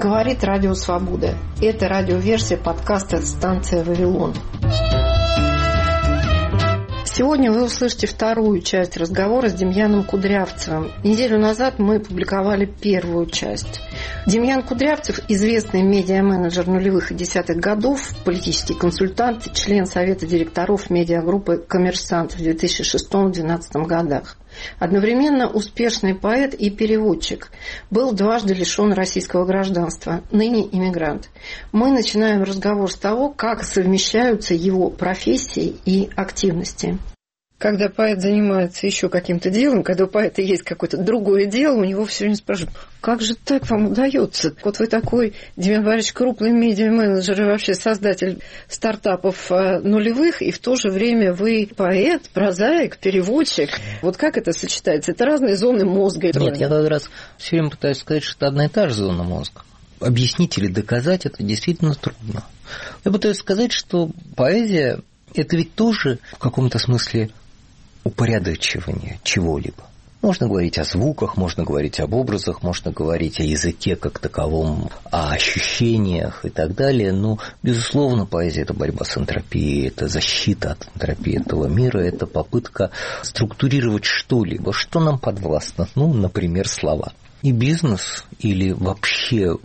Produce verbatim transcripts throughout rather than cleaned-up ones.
Говорит Радио Свобода. Это радиоверсия подкаста «Станция Вавилон». Сегодня вы услышите вторую часть разговора с Демьяном Кудрявцевым. Неделю назад мы публиковали первую часть. Демьян Кудрявцев – известный медиа-менеджер нулевых и десятых годов, политический консультант, член Совета директоров медиагруппы «Коммерсант» в две тысячи шестом — две тысячи двенадцатом годах. Одновременно успешный поэт и переводчик. Был дважды лишен российского гражданства, ныне иммигрант. Мы начинаем разговор с того, как совмещаются его профессии и активности. Когда поэт занимается еще каким-то делом, когда у поэта есть какое-то другое дело, у него все время спрашивают: как же так вам удается? Вот вы такой, Демьян Борисович, крупный медиа-менеджер и вообще создатель стартапов нулевых, и в то же время вы поэт, прозаик, переводчик. Вот как это сочетается? Это разные зоны мозга. Нет, я как раз все время пытаюсь сказать, что это одна и та же зона мозга. Объяснить или доказать это действительно трудно. Я пытаюсь сказать, что поэзия – это ведь тоже в каком-то смысле упорядочивание чего-либо. Можно говорить о звуках, можно говорить об образах, можно говорить о языке как таковом, о ощущениях и так далее. Но, безусловно, поэзия – это борьба с энтропией, это защита от энтропии этого мира, это попытка структурировать что-либо, что нам подвластно. Ну, например, слова. И бизнес или вообще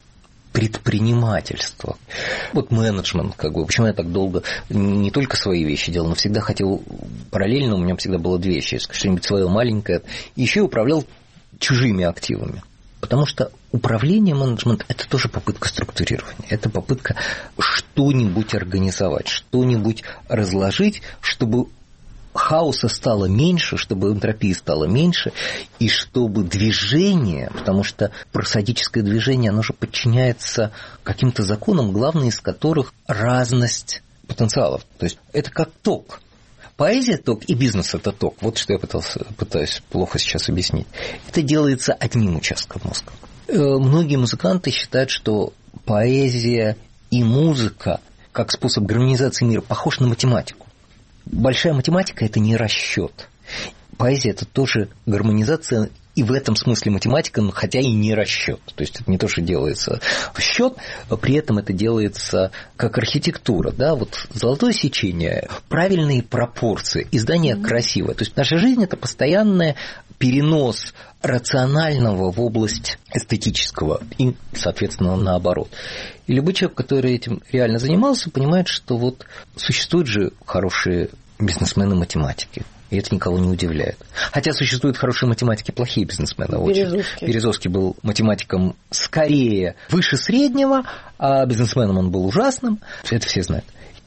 предпринимательство. Вот менеджмент, как бы, почему я так долго не только свои вещи делал, но всегда хотел, параллельно у меня всегда было две вещи, что-нибудь свое маленькое, и еще управлял чужими активами. Потому что управление, менеджмент – это тоже попытка структурирования, это попытка что-нибудь организовать, что-нибудь разложить, чтобы хаоса стало меньше, чтобы энтропии стало меньше, и чтобы движение, потому что просадическое движение, оно же подчиняется каким-то законам, главный из которых разность потенциалов. То есть это как ток. Поэзия – ток, и бизнес – это ток. Вот что я пытался, пытаюсь плохо сейчас объяснить. Это делается одним участком мозга. Многие музыканты считают, что поэзия и музыка, как способ гармонизации мира, похож на математику. Большая математика – это не расчет. Поэзия – это тоже гармонизация, и в этом смысле математика, хотя и не расчет. То есть это не то, что делается в счет, а при этом это делается как архитектура. Да? Вот золотое сечение, правильные пропорции, издание mm-hmm. красивое. То есть наша жизнь – это постоянный перенос рационального в область эстетического и, соответственно, наоборот. И любой человек, который этим реально занимался, понимает, что вот существуют же хорошие бизнесмены-математики. И это никого не удивляет. Хотя существуют хорошие математики, плохие бизнесмены. Березовский. Березовский был математиком скорее выше среднего, а бизнесменом он был ужасным. Это все знают.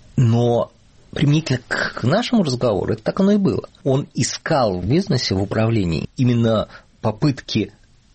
Но применительно к нашему разговору это так оно и было. Он искал в бизнесе, в управлении именно попытки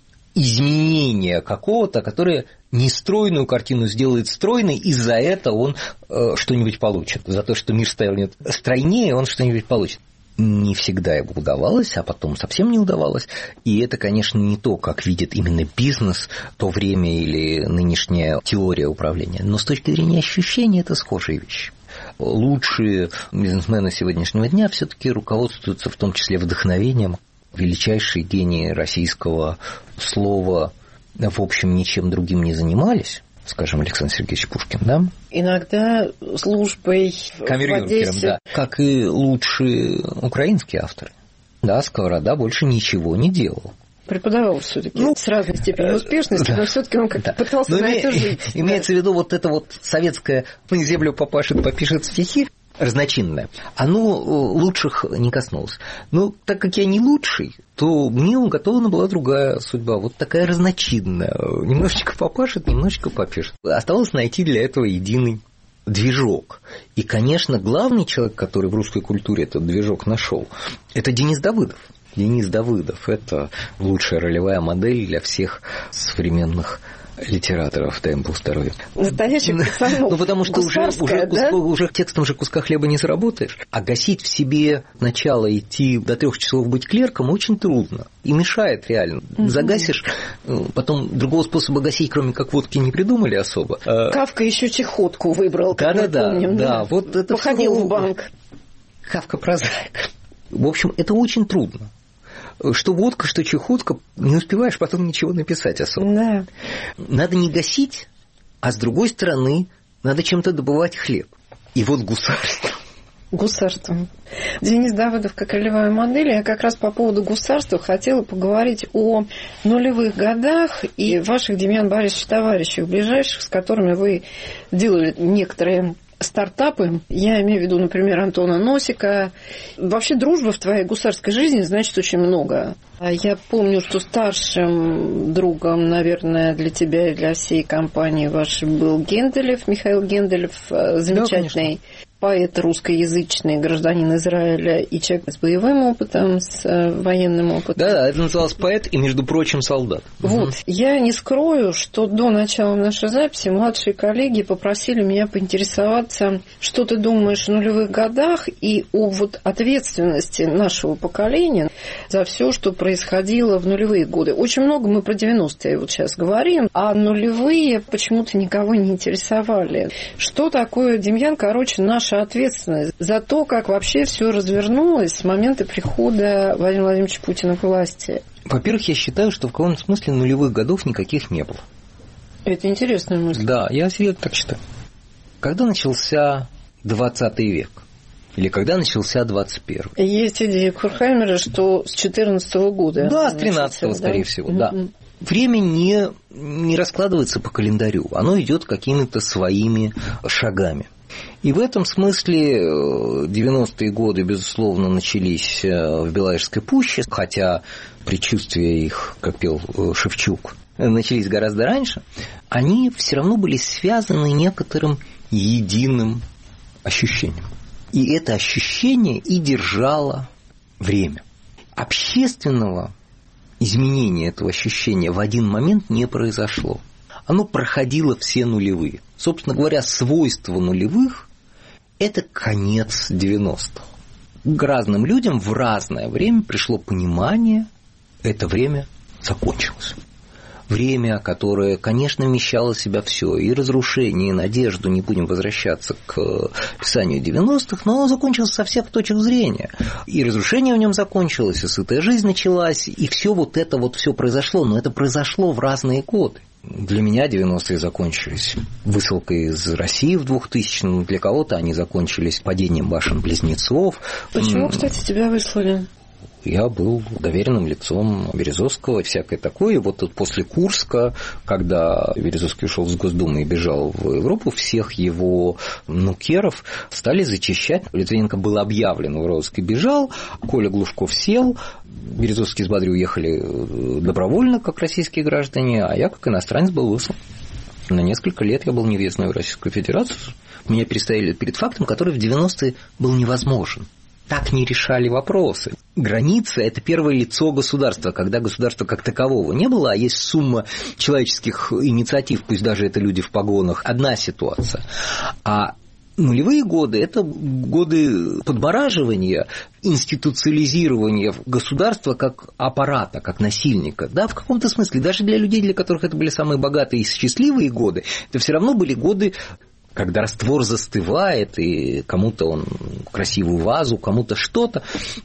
изменения какого-то, которое нестройную картину сделает стройной, и за это он э, что-нибудь получит. За то, что мир станет стройнее, он что-нибудь получит. Не всегда ему удавалось, а потом совсем не удавалось. И это, конечно, не то, как видит именно бизнес, то время или нынешняя теория управления. Но с точки зрения ощущений это схожие вещи. Лучшие бизнесмены сегодняшнего дня все-таки руководствуются в том числе вдохновением. Величайшие гении российского слова, в общем, ничем другим не занимались. Скажем, Александр Сергеевич Пушкин, да? Иногда службой камердинером, да. Как и лучшие украинские авторы. Да, Сковорода больше ничего не делал. Преподавал все-таки ну, с разной степенью успешности, да. Но все-таки он как-то да. пытался но на име... это жить. Имеется да. в виду вот это вот советское «на землю попашет, попишет стихи», разночинное, оно лучших не коснулось. Но так как я не лучший, то мне уготована была другая судьба, вот такая разночинная. Немножечко попашет, немножечко попишет. Осталось найти для этого единый движок. И, конечно, главный человек, который в русской культуре этот движок нашел, это Денис Давыдов. Денис Давыдов – это лучшая ролевая модель для всех современных литераторов, дай им Бог здоровья. Настоящих пацанов. Ну, потому что уже, уже, да? куско, уже текстом же куска хлеба не заработаешь. А гасить в себе начало идти до трех часов быть клерком очень трудно. И мешает реально. Угу. Загасишь, потом другого способа гасить, кроме как водки, не придумали особо. Кафка еще чехотку выбрал, как мы да, помним. Да, да. Вот это походил все... в банк. Кафка прозаик. В общем, это очень трудно. что водка, что чехотка, не успеваешь потом ничего написать особо. Да. Надо не гасить, а с другой стороны, надо чем-то добывать хлеб. И вот гусарство. Гусарство. Денис Давыдов как ролевая модель. Я как раз по поводу гусарства хотела поговорить о нулевых годах и ваших, Демьян Борисович, товарищах ближайших, с которыми вы делали некоторые стартапы. Я имею в виду, например, Антона Носика. Вообще дружба в твоей гусарской жизни значит очень много. Я помню, что старшим другом, наверное, для тебя и для всей компании вашей был Генделев, Михаил Генделев, замечательный да, поэт русскоязычный, гражданин Израиля и человек с боевым опытом, с военным опытом. Да, это называлось поэт и, между прочим, солдат. Вот. Угу. Я не скрою, что до начала нашей записи младшие коллеги попросили меня поинтересоваться, что ты думаешь о нулевых годах и о вот ответственности нашего поколения за все, что происходило в нулевые годы. Очень много мы про девяностые вот сейчас говорим, а нулевые почему-то никого не интересовали. Что такое, Демьян, короче, наша ответственность за то, как вообще все развернулось с момента прихода Владимира Владимировича Путина к власти? Во-первых, я считаю, что в каком-то смысле нулевых годов никаких не было. Это интересная мысль. Да, я серьезно так считаю. Когда начался двадцатый век? Или когда начался двадцать первый? Есть идея Курхаймера, что с четырнадцатого года. Да, с тринадцатого, скорее да? всего, да. Mm-hmm. Время не, не раскладывается по календарю, оно идет какими-то своими шагами. И в этом смысле девяностые годы, безусловно, начались в Беловежской пуще, хотя предчувствия их, как пел Шевчук, начались гораздо раньше, они все равно были связаны некоторым единым ощущением. И это ощущение и держало время. Общественного изменения этого ощущения в один момент не произошло. Оно проходило все нулевые. Собственно говоря, свойство нулевых – это конец девяностых. К разным людям в разное время пришло понимание, это время закончилось. Время, которое, конечно, вмещало в себя все, и разрушение, и надежду, не будем возвращаться к писанию девяностых, но оно закончилось со всех точек зрения. И разрушение в нем закончилось, и сытая жизнь началась, и все вот это вот все произошло, но это произошло в разные годы. Для меня девяностые закончились высылкой из России в двухтысячном, для кого-то они закончились падением башен-близнецов. Почему, кстати, тебя выслали? Я был доверенным лицом Березовского и всякое такое. И вот тут после Курска, когда Березовский ушел из Госдумы и бежал в Европу, всех его нукеров стали зачищать. Литвиненко был объявлен в розыск и бежал, Коля Глушков сел, Березовский с Бадри уехали добровольно, как российские граждане, а я, как иностранец, был выслан. На несколько лет я был невъездной в Российскую Федерацию. Меня переставили перед фактом, который в девяностые был невозможен. Так не решали вопросы. Граница – это первое лицо государства, когда государства как такового не было, а есть сумма человеческих инициатив, пусть даже это люди в погонах, одна ситуация. А нулевые годы – это годы подмораживания, институциализирования государства как аппарата, как насильника. Да, в каком-то смысле, даже для людей, для которых это были самые богатые и счастливые годы, это все равно были годы, когда раствор застывает, и кому-то он красивую вазу, кому-то что-то,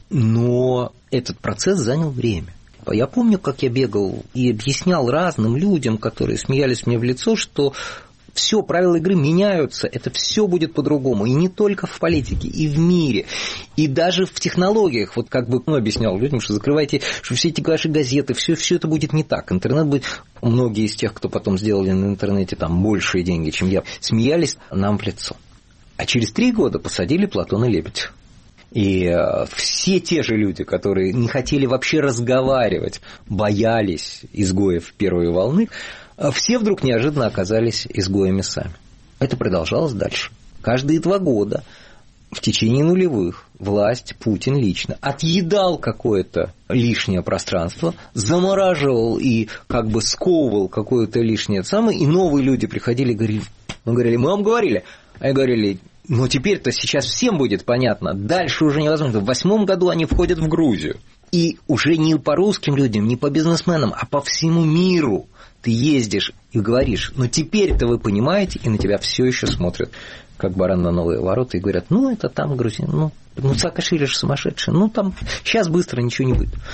но этот процесс занял время. Я помню, как я бегал и объяснял разным людям, которые смеялись мне в лицо, что все, правила игры меняются, это все будет по-другому, и не только в политике, и в мире, и даже в технологиях. Вот как бы ну, объяснял людям, что закрывайте, что все эти ваши газеты, все, все это будет не так. Интернет будет... Многие из тех, кто потом сделали на интернете там большие деньги, чем я, смеялись нам в лицо. А через три года посадили Платона Лебедева. И все те же люди, которые не хотели вообще разговаривать, боялись изгоев первой волны, все вдруг неожиданно оказались изгоями сами. Это продолжалось дальше. Каждые два года в течение нулевых власть, Путин лично, отъедал какое-то лишнее пространство, замораживал и как бы сковывал какое-то лишнее самое, и новые люди приходили и говорили, мы говорили, мы вам говорили, а говорили, но теперь-то сейчас всем будет понятно, дальше уже невозможно. В восьмом году они входят в Грузию. И уже не по русским людям, не по бизнесменам, а по всему миру ты ездишь и говоришь, ну теперь-то вы понимаете, и на тебя все еще смотрят, как баран на новые ворота, и говорят, ну это там Грузия, ну, ну Саакашвили же сумасшедший, ну там сейчас быстро ничего не будет.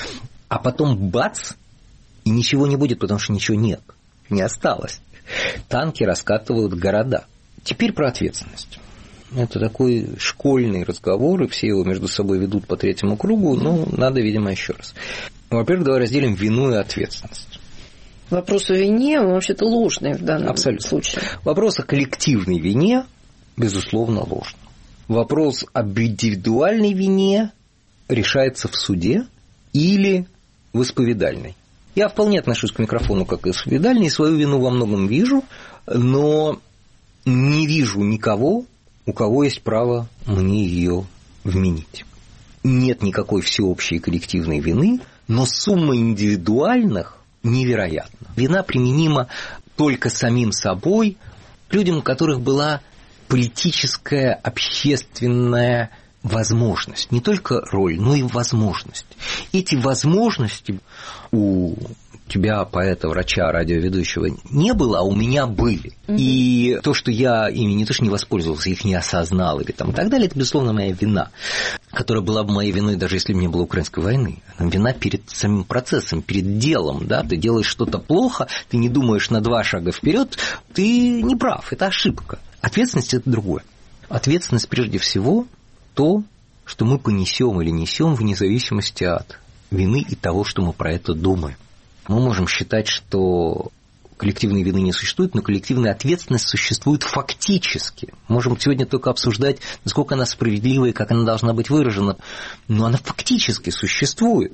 а потом бац, и ничего не будет, потому что ничего нет, не осталось. Танки раскатывают города. Теперь про ответственность. Это такой школьный разговор, и все его между собой ведут по третьему кругу, но надо, видимо, еще раз. Во-первых, давай разделим вину и ответственность. Вопрос о вине, он вообще-то ложный в данном Абсолютно. случае. Вопрос о коллективной вине, безусловно, ложный. Вопрос об индивидуальной вине решается в суде или в исповедальной. Я вполне отношусь к микрофону как к исповедальной, и свою вину во многом вижу, но не вижу никого, у кого есть право мне ее вменить. Нет никакой всеобщей коллективной вины, но сумма индивидуальных невероятна. Вина применима только самим собой, людям, у которых была политическая, общественная возможность. Не только роль, но и возможность. Эти возможности у тебя, поэта, врача, радиоведущего, не было, а у меня были. Mm-hmm. И то, что я ими не то что не воспользовался, их не осознал или там, и так далее, это, безусловно, моя вина, которая была бы моей виной, даже если бы не было украинской войны. Вина перед самим процессом, перед делом. Да? Ты делаешь что-то плохо, ты не думаешь на два шага вперед, ты не прав, это ошибка. Ответственность – это другое. Ответственность, прежде всего, то, что мы понесем или несем вне зависимости от вины и того, что мы про это думаем. Мы можем считать, что коллективной вины не существует, но коллективная ответственность существует фактически. Можем сегодня только обсуждать, насколько она справедлива и как она должна быть выражена, но она фактически существует.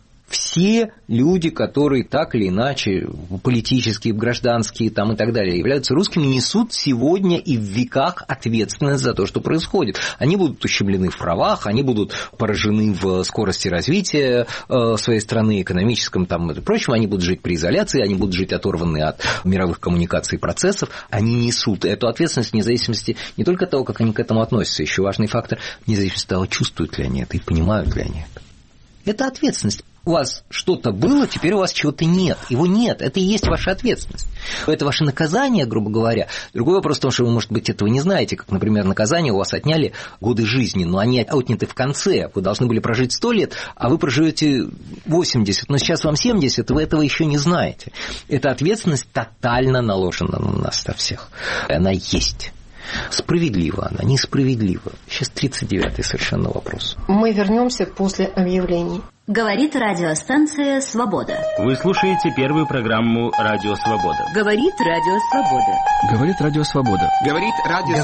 Все люди, которые так или иначе, политические, гражданские там, и так далее, являются русскими, несут сегодня и в веках ответственность за то, что происходит. Они будут ущемлены в правах, они будут поражены в скорости развития своей страны, экономическом там, и прочем, они будут жить при изоляции, они будут жить оторваны от мировых коммуникаций и процессов, они несут эту ответственность вне зависимости не только от того, как они к этому относятся, еще важный фактор, вне зависимости от того, чувствуют ли они это и понимают ли они это. Это ответственность. У вас что-то было, теперь у вас чего-то нет. Его нет, это и есть ваша ответственность. Это ваше наказание, грубо говоря. Другой вопрос в том, что вы, может быть, этого не знаете. Как, например, наказание у вас отняли годы жизни, но они отняты в конце. Вы должны были прожить сто лет, а вы проживете восемьдесят, но сейчас вам семьдесят, и вы этого еще не знаете. Эта ответственность тотально наложена на нас на всех. Она есть. Справедлива она, несправедлива. Сейчас тридцать девятый совершенно вопрос. Мы вернемся после объявлений. Говорит радиостанция «Свобода». Вы слушаете первую программу «Радио Свобода». Говорит Радио Свобода. Говорит Радио Свобода. Говорит Радио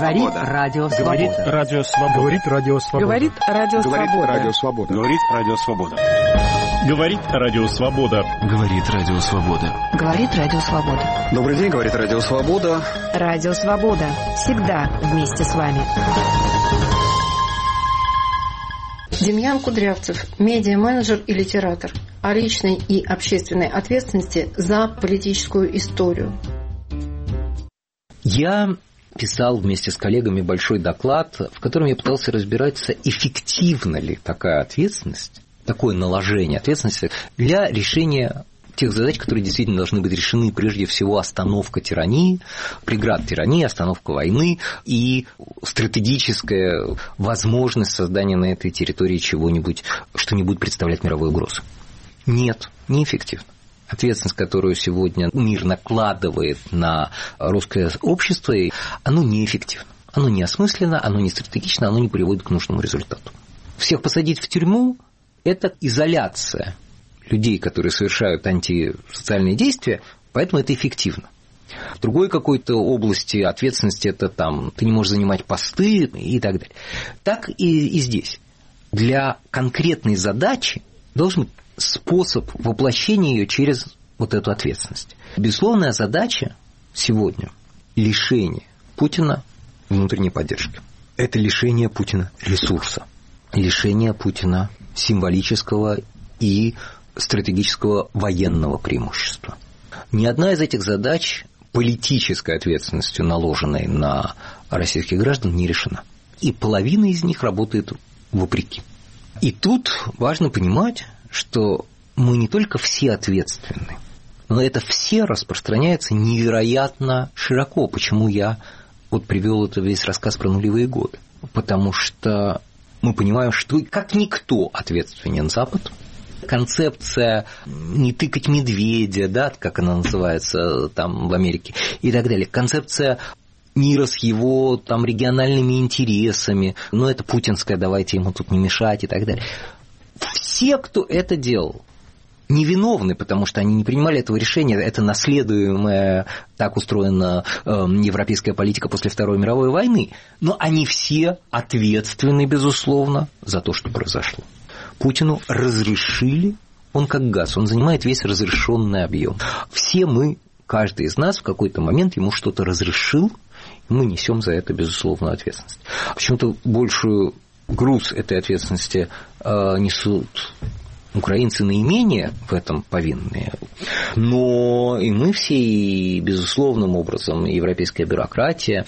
Свобода. Говорит Радио Свобода. Говорит Радио Свобода. Говорит Радио Свобода. Говорит Радио Свобода. Говорит Радио Свобода. Говорит Радио Свобода. Добрый день, говорит Радио Свобода. Радио Свобода. Всегда вместе с вами. Демьян Кудрявцев, медиа-менеджер и литератор, о личной и общественной ответственности за политическую историю. Я писал вместе с коллегами большой доклад, в котором я пытался разбираться, эффективна ли такая ответственность, такое наложение ответственности для решения тех задач, которые действительно должны быть решены, прежде всего остановка тирании, преград тирании, остановка войны и стратегическая возможность создания на этой территории чего-нибудь, что не будет представлять мировую угрозу. Нет, неэффективно. Ответственность, которую сегодня мир накладывает на русское общество, оно неэффективно. Оно неосмысленно, оно не стратегично, оно не приводит к нужному результату. Всех посадить в тюрьму – это изоляция людей, которые совершают антисоциальные действия, поэтому это эффективно. В другой какой-то области ответственности это там ты не можешь занимать посты и так далее. Так и, и здесь. Для конкретной задачи должен быть способ воплощения ее через вот эту ответственность. Безусловная задача сегодня – лишение Путина внутренней поддержки. Это лишение Путина ресурса, лишение Путина символического и стратегического военного преимущества. Ни одна из этих задач политической ответственностью, наложенной на российских граждан, не решена. И половина из них работает вопреки. И тут важно понимать, что мы не только все ответственны, но это все распространяется невероятно широко. Почему я вот привел это весь рассказ про нулевые годы? Потому что мы понимаем, что как никто ответственен Запад концепция не тыкать медведя, да, как она называется там в Америке, и так далее, концепция мира с его там региональными интересами, ну это путинская, давайте ему тут не мешать и так далее. Все, кто это делал, невиновны, потому что они не принимали этого решения, это наследуемая, так устроена э, европейская политика после Второй мировой войны, но они все ответственны, безусловно, за то, что произошло. Путину разрешили, он как газ, он занимает весь разрешенный объем. Все мы, каждый из нас в какой-то момент ему что-то разрешил, и мы несем за это, безусловно, ответственность. Почему-то большую груз этой ответственности э, несут украинцы наименее в этом повинные, но и мы все, и безусловным образом, европейская бюрократия,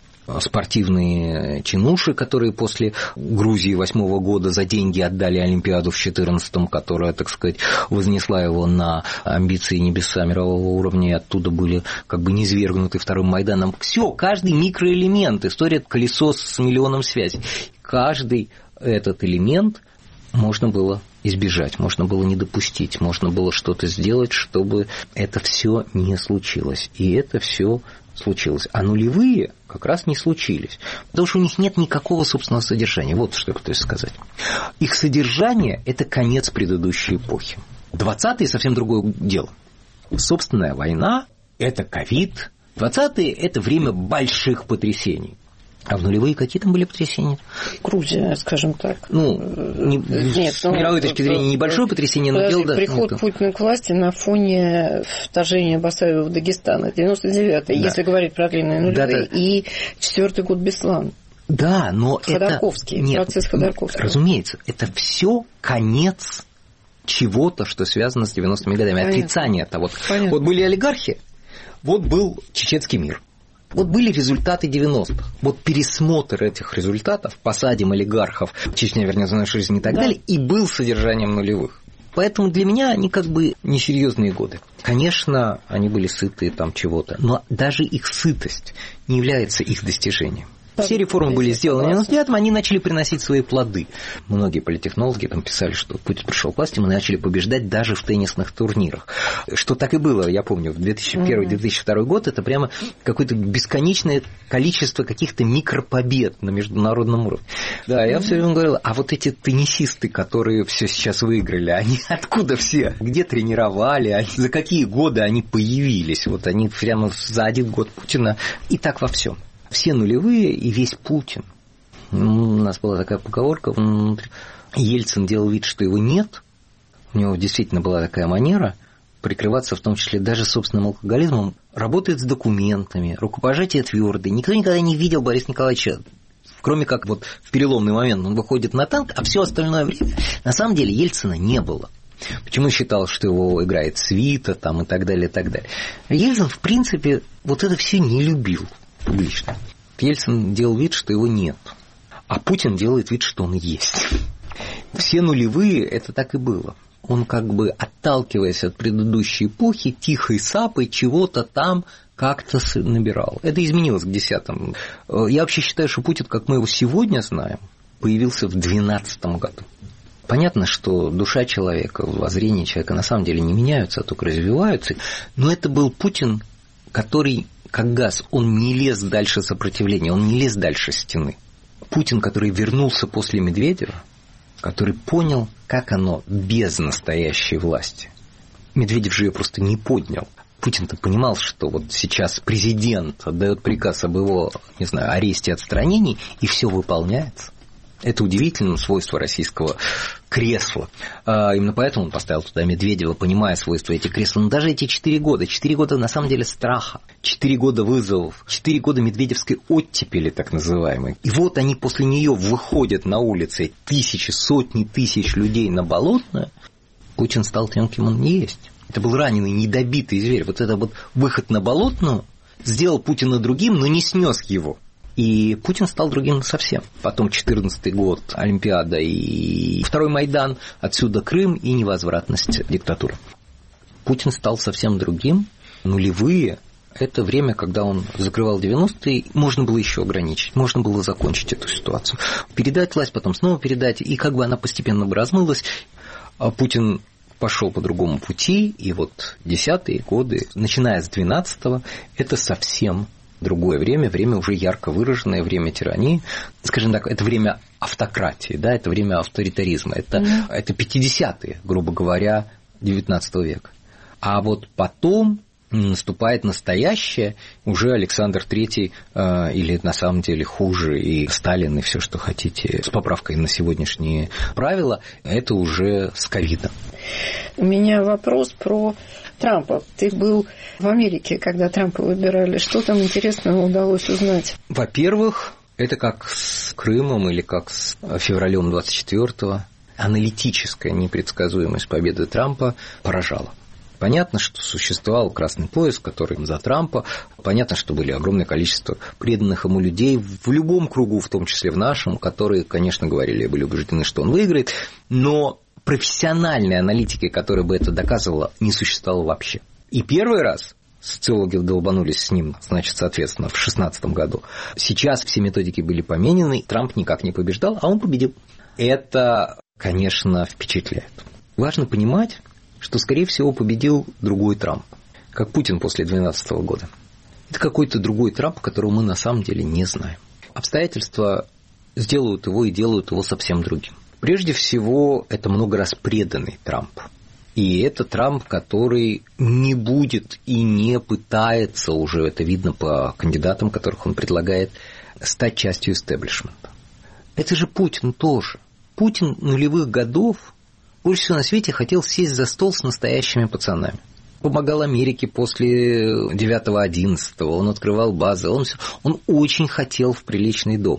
спортивные чинуши, которые после Грузии восьмого года за деньги отдали Олимпиаду в четырнадцатом, которая, так сказать, вознесла его на амбиции небеса мирового уровня, и оттуда были как бы низвергнуты Вторым Майданом. Все, каждый микроэлемент, история колесо с миллионом связей, каждый этот элемент можно было избежать, можно было не допустить, можно было что-то сделать, чтобы это все не случилось. И это все случилось. А нулевые как раз не случились, потому что у них нет никакого собственного содержания. Вот что я пытаюсь сказать. Их содержание – это конец предыдущей эпохи. двадцатые – совсем другое дело. Собственная война – это ковид. двадцатые – это время больших потрясений. А в нулевые какие там были потрясения? Грузия, скажем так. Ну, не, Нет, с мировой точки зрения небольшое потрясение, но дело... Приход ну, Путина к власти на фоне вторжения Басаева в Дагестан. девяносто девятый, да. Если говорить про длинные нулевые, да, да. И четвертый год Беслан. Да, но Ходорковский, это... Нет, процесс Ходорковского. Разумеется, это все конец чего-то, что связано с девяностыми годами. Понятно. Отрицание того. Понятно. Вот были олигархи, вот был чеченский мир. Вот были результаты девяностых. Вот пересмотр этих результатов, посадим олигархов, Чечня вернется в нашу жизнь и так да. далее, и был содержанием нулевых. Поэтому для меня они как бы несерьезные годы. Конечно, они были сытые там чего-то, но даже их сытость не является их достижением. Все реформы были сделаны в девяносто девятом, они начали приносить свои плоды. Многие политтехнологи там писали, что Путин пришел к власти, мы начали побеждать даже в теннисных турнирах. Что так и было, я помню, в две тысячи первый - две тысячи второй год это прямо какое-то бесконечное количество каких-то микропобед на международном уровне. Да, я все время говорил, а вот эти теннисисты, которые все сейчас выиграли, они откуда все? Где тренировали? Они, за какие годы они появились? Вот они прямо за один год Путина. И так во всем. Все нулевые и весь Путин. У нас была такая поговорка внутри. Ельцин делал вид, что его нет. У него действительно была такая манера прикрываться, в том числе даже собственным алкоголизмом. Работает с документами, рукопожатие твердое. Никто никогда не видел Бориса Николаевича, кроме как вот в переломный момент он выходит на танк, а все остальное время. На самом деле Ельцина не было. Почему считал, что его играет свита там, и так далее, и так далее. Ельцин, в принципе, вот это все не любил. Публично. Ельцин делал вид, что его нет, а Путин делает вид, что он есть. Все нулевые это так и было. Он как бы, отталкиваясь от предыдущей эпохи, тихой сапой чего-то там как-то набирал. Это изменилось к десятому. Я вообще считаю, что Путин, как мы его сегодня знаем, появился в двенадцатом году. Понятно, что душа человека, воззрение человека на самом деле не меняются, а только развиваются. Но это был Путин, который... как газ, он не лез дальше сопротивления, он не лез дальше стены. Путин, который вернулся после Медведева, который понял, как оно без настоящей власти. Медведев же ее просто не поднял. Путин-то понимал, что вот сейчас президент отдает приказ об его, не знаю, аресте, отстранении, и все выполняется. Это удивительное свойство российского кресла. Именно поэтому он поставил туда Медведева, понимая свойства этих кресел. Но даже эти четыре года, четыре года на самом деле страха, четыре года вызовов, четыре года медведевской оттепели, так называемой. И вот они после нее выходят на улицы, тысячи, сотни тысяч людей на Болотное. Путин стал тем, кем он не есть. Это был раненый, недобитый зверь. Вот это вот выход на Болотную сделал Путина другим, но не снес его. И Путин стал другим совсем. Потом четырнадцатый год, Олимпиада и Второй Майдан, отсюда Крым и невозвратность диктатуры. Путин стал совсем другим. Нулевые – это время, когда он закрывал девяностые, можно было еще ограничить, можно было закончить эту ситуацию. Передать власть, потом снова передать, и как бы она постепенно бы размылась. А Путин пошел по другому пути, и вот десятые годы, начиная с двенадцатого, это совсем другое время, время уже ярко выраженное, время тирании, скажем так, это время автократии, да, это время авторитаризма, это, mm. это пятидесятые, грубо говоря, девятнадцатого века. А вот потом наступает настоящее, уже Александр Третий, э, или на самом деле хуже, и Сталин, и все, что хотите, с поправкой на сегодняшние правила, это уже с ковидом. У меня вопрос про Трампа. Ты был в Америке, когда Трампа выбирали. Что там интересного удалось узнать? Во-первых, это как с Крымом или как с февралем двадцать четвёртого. Аналитическая непредсказуемость победы Трампа поражала. Понятно, что существовал красный пояс, который за Трампа. Понятно, что были огромное количество преданных ему людей в любом кругу, в том числе в нашем, которые, конечно, говорили, были убеждены, что он выиграет. Но профессиональной аналитики, которая бы это доказывала, не существовало вообще. И первый раз социологи долбанулись с ним, значит, соответственно, в шестнадцатом году. Сейчас все методики были поменены, Трамп никак не побеждал, а он победил. Это, конечно, впечатляет. Важно понимать, что, скорее всего, победил другой Трамп, как Путин после две тысячи двенадцатого года. Это какой-то другой Трамп, которого мы на самом деле не знаем. Обстоятельства сделают его и делают его совсем другим. Прежде всего, это много раз преданный Трамп. И это Трамп, который не будет и не пытается, уже это видно по кандидатам, которых он предлагает, стать частью истеблишмента. Это же Путин тоже. Путин нулевых годов больше всего на свете хотел сесть за стол с настоящими пацанами. Помогал Америке после девятого одиннадцатого, он открывал базы, он, он очень хотел в приличный дом.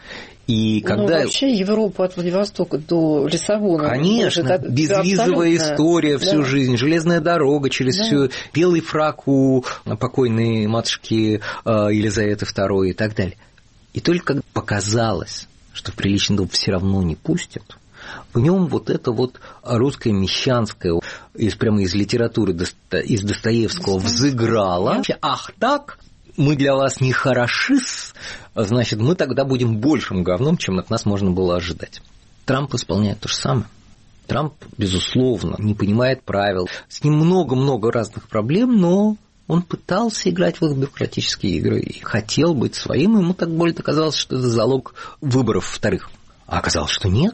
И когда... Ну, вообще Европа от Владивостока до Лиссабона. Конечно, это безвизовая абсолютно... история всю да. жизнь, железная дорога через да. всю, белый фрак у покойной матушки Елизаветы второй и так далее. И только когда показалось, что в приличный дом все равно не пустят, в нем вот это вот русское мещанское, из, прямо из литературы, из Достоевского взыграло. Ах так, мы для вас не хороши, значит, мы тогда будем большим говном, чем от нас можно было ожидать. Трамп исполняет то же самое. Трамп, безусловно, не понимает правил. С ним много-много разных проблем, но он пытался играть в их бюрократические игры и хотел быть своим, ему так более казалось, что это залог выборов вторых. А оказалось, что нет.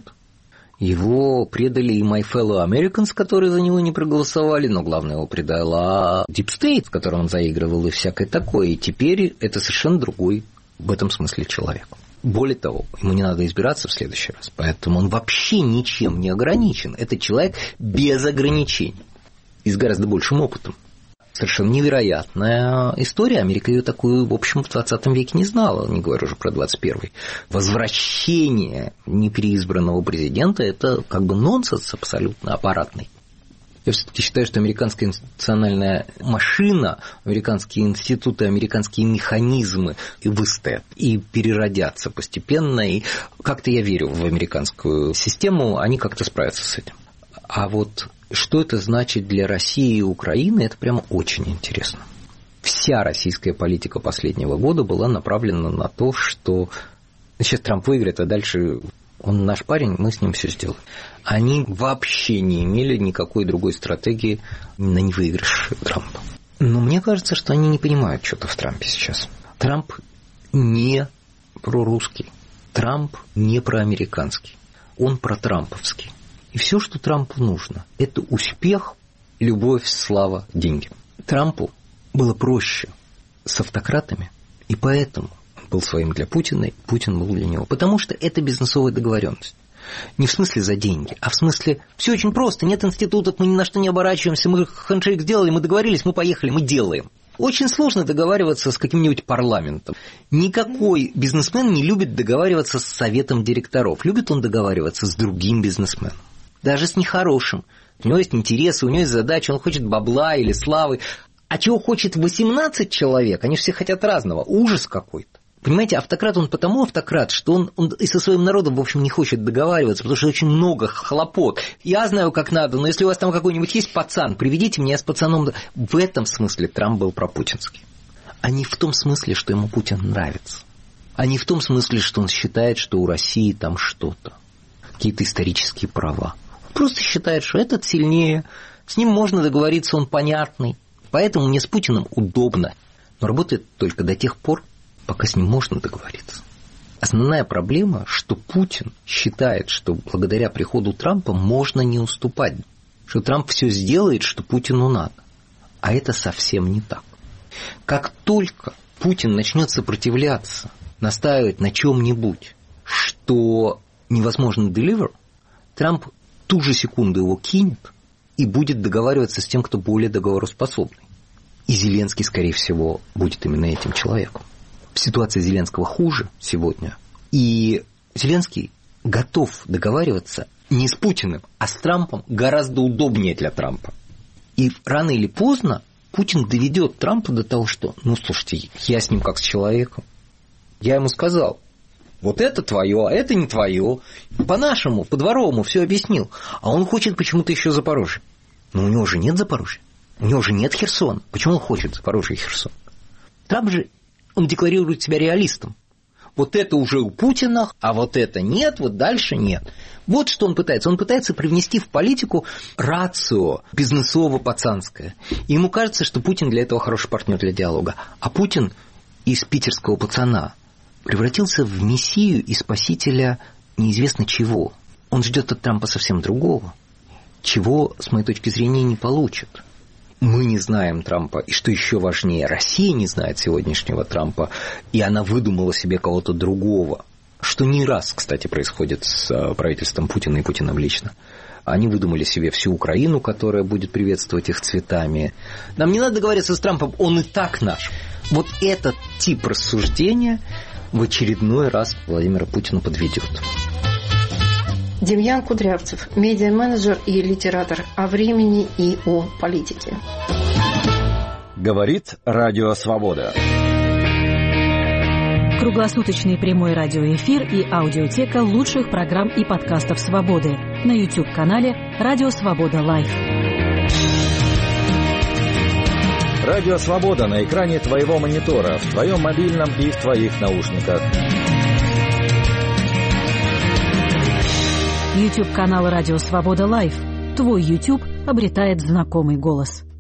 Его предали и My Fellow Americans, которые за него не проголосовали, но главное, его предала Deep State, в котором он заигрывал и всякое такое. И теперь это совершенно другой в этом смысле человек. Более того, ему не надо избираться в следующий раз, поэтому он вообще ничем не ограничен. Это человек без ограничений и с гораздо большим опытом. Совершенно невероятная история. Америка ее такую, в общем, в двадцатом веке не знала, не говорю уже про двадцать первый. Возвращение непереизбранного президента – это как бы нонсенс абсолютно аппаратный. Я все-таки считаю, что американская институциональная машина, американские институты, американские механизмы и выстоят, и переродятся постепенно. И как-то я верю в американскую систему, они как-то справятся с этим. А вот что это значит для России и Украины, это прямо очень интересно. Вся российская политика последнего года была направлена на то, что сейчас Трамп выиграет, а дальше он наш парень, мы с ним все сделаем. Они вообще не имели никакой другой стратегии на невыигрыш Трампа. Но мне кажется, что они не понимают что-то в Трампе сейчас. Трамп не прорусский, Трамп не проамериканский, он протрамповский. И все, что Трампу нужно, это успех, любовь, слава, деньги. Трампу было проще с автократами, и поэтому он был своим для Путина, и Путин был для него. Потому что это бизнесовая договоренность. Не в смысле за деньги, а в смысле все очень просто, нет институтов, мы ни на что не оборачиваемся, мы хендшейк сделали, мы договорились, мы поехали, мы делаем. Очень сложно договариваться с каким-нибудь парламентом. Никакой бизнесмен не любит договариваться с советом директоров. Любит он договариваться с другим бизнесменом. Даже с нехорошим. У него есть интересы, у него есть задачи, он хочет бабла или славы. А чего хочет восемнадцать человек? Они все хотят разного. Ужас какой-то. Понимаете, автократ, он потому автократ, что он, он и со своим народом, в общем, не хочет договариваться, потому что очень много хлопот. Я знаю, как надо, но если у вас там какой-нибудь есть пацан, приведите меня с пацаном. В этом смысле Трамп был пропутинский. А не в том смысле, что ему Путин нравится. А не в том смысле, что он считает, что у России там что-то. Какие-то исторические права. просто считает, что этот сильнее, с ним можно договориться, он понятный, поэтому мне с Путиным удобно. Но работает только до тех пор, пока с ним можно договориться. Основная проблема, что Путин считает, что благодаря приходу Трампа можно не уступать, что Трамп все сделает, что Путину надо. А это совсем не так. Как только Путин начнет сопротивляться, настаивать на чем-нибудь, что невозможно deliver, Трамп ту же секунду его кинет и будет договариваться с тем, кто более договороспособный. И Зеленский, скорее всего, будет именно этим человеком. Ситуация Зеленского хуже сегодня. И Зеленский готов договариваться не с Путиным, а с Трампом гораздо удобнее для Трампа. И рано или поздно Путин доведет Трампа до того, что, ну, слушайте, я с ним как с человеком. Я ему сказал, вот это твое, а это не твое. По-нашему, по-дворовому все объяснил. А он хочет почему-то еще Запорожье. Но у него же нет Запорожья. У него же нет Херсона. Почему он хочет Запорожье и Херсон? Трамп же, он декларирует себя реалистом. Вот это уже у Путина, а вот это нет, вот дальше нет. Вот что он пытается. Он пытается привнести в политику рацио бизнесово-пацанское. И ему кажется, что Путин для этого хороший партнер для диалога. А Путин из питерского пацана превратился в мессию и спасителя неизвестно чего. Он ждет от Трампа совсем другого, чего, с моей точки зрения, не получит. Мы не знаем Трампа, и что еще важнее, Россия не знает сегодняшнего Трампа, и она выдумала себе кого-то другого, что не раз, кстати, происходит с правительством Путина и Путиным лично. Они выдумали себе всю Украину, которая будет приветствовать их цветами. Нам не надо договариваться с Трампом, он и так наш. Вот этот тип рассуждения в очередной раз Владимира Путина подведет. Демьян Кудрявцев, медиа-менеджер и литератор о времени и о политике. Говорит Радио Свобода. Круглосуточный прямой радиоэфир и аудиотека лучших программ и подкастов «Свободы» на YouTube-канале «Радио Свобода Лайв». Радио Свобода на экране твоего монитора, в твоем мобильном и в твоих наушниках. YouTube-канал «Радио Свобода Лайв». Твой YouTube обретает знакомый голос.